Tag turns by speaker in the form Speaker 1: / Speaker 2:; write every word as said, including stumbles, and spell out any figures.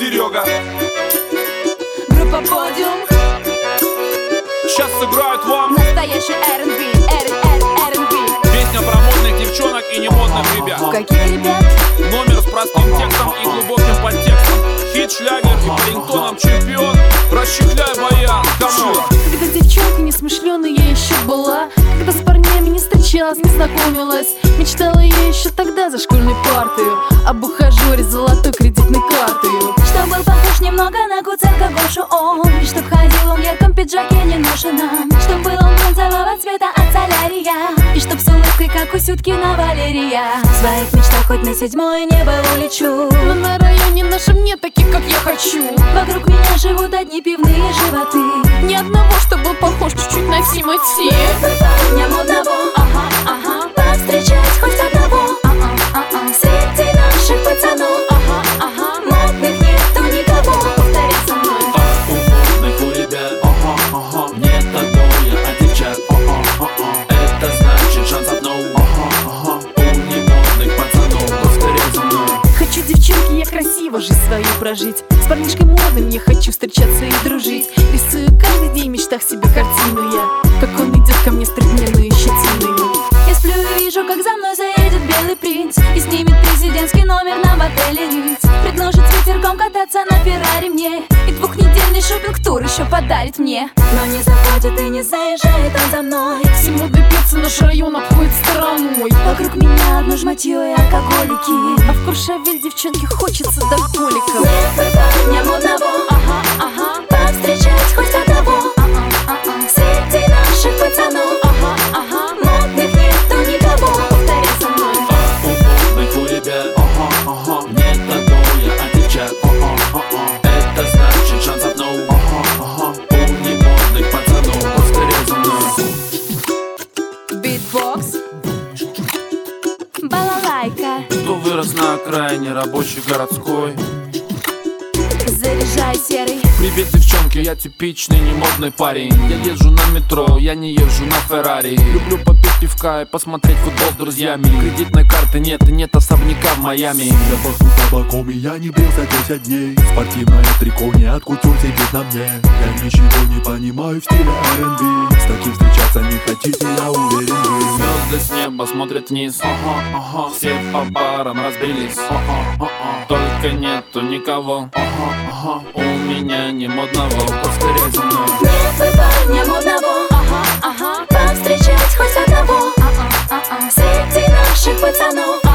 Speaker 1: Серега.
Speaker 2: Группа Подиум.
Speaker 1: Сейчас сыграют вам
Speaker 2: настоящий эр энд би, эр энд би.
Speaker 1: песня про модных девчонок и немодных ребят.
Speaker 2: Каких ребят?
Speaker 1: Номер с простым текстом и глубоким подтекстом. Хит, шлягер и по рингтонам чемпион. Расчехляй баян, кому?
Speaker 2: Когда девчонка несмышленая я еще была, когда с парнями не встречалась, не знакомилась, мечтала я еще тогда за школьной партою об ухажере с золотой кредитной картою.
Speaker 3: Чтоб был похож немного на Куценко Гошу он, и чтоб ходил он в ярком пиджаке неношенном, чтоб был он бронзового цвета от солярия, и чтоб с улыбкой, как у Сюткина Валерия. В своих мечтах хоть на седьмое небо улечу,
Speaker 2: но на районе нашем нет таких, как я хочу.
Speaker 3: Вокруг меня живут одни пивные животы,
Speaker 2: ни одного, что был похож чуть-чуть на Тимати.
Speaker 3: парня модного, ага, ага, повстречать хоть одного, ага, ага, среди наших пацанов, ага, ага, модных нету никого. Повторяй со мной.
Speaker 4: А у модных у ребят, ага, ага, нет такое от девчат, ага, ага, это значит шансов no, ага, ага, у немодных пацанов. Повторяй за мной.
Speaker 2: Хочу, девчонки, я красиво жизнь свою прожить, с парнишкой модным я хочу встречаться и дружить. Рисую каждый день в мечтах себе картину я, как он идет ко мне с трехдневной щетиной.
Speaker 3: Я сплю и вижу, как за мной заедет белый принц и снимет президентский номер нам в отеле Риц. Предложит с ветерком кататься на Феррари мне, и двухнедельный шопинг-тур еще подарит мне. Но не заходит и не заезжает он за мной,
Speaker 2: Все модные перцы наш район обходит стороной.
Speaker 3: вокруг меня одно жматье и алкоголики,
Speaker 2: А в Куршавель девчонке хочется до коликов.
Speaker 3: нет бы парня модного, ага, ага, повстречать хоть одного, ага, ага, среди наших пацанов, ага, ага, модных нету никого. Повторяй со мной.
Speaker 4: А у модных у ребят, ага, ага, нет такое от девчат, ага, ага, это значит шансов no, ага, ага, у немодных пацанов. Повторяй за мной.
Speaker 2: Битбокс,
Speaker 3: Балалайка,
Speaker 4: Кто вырос на окраине рабочей городской.
Speaker 3: заряжай серый.
Speaker 4: Привет, девчонки, я типичный немодный парень. Я езжу на метро, я не езжу на Феррари. Люблю попить пивка и посмотреть футбол с друзьями. Кредитной карты нет и нет особняка в Майами.
Speaker 5: Я пахну табаком и я не брился десять дней. Спортивное трико не от кутюр сидит на мне. Я ничего не понимаю в стиле эр энд би. С таким встречаться не хотите, я уверен вы.
Speaker 4: Звезды с неба смотрят вниз, ага, ага. Все по парам разбились, ага, ага. Только нету никого, ага, ага. У меня не модного. Повторяй за мной.
Speaker 3: Нет бы парня модного, ага, ага, повстречать хоть одного, ага, ага, среди наших пацанов,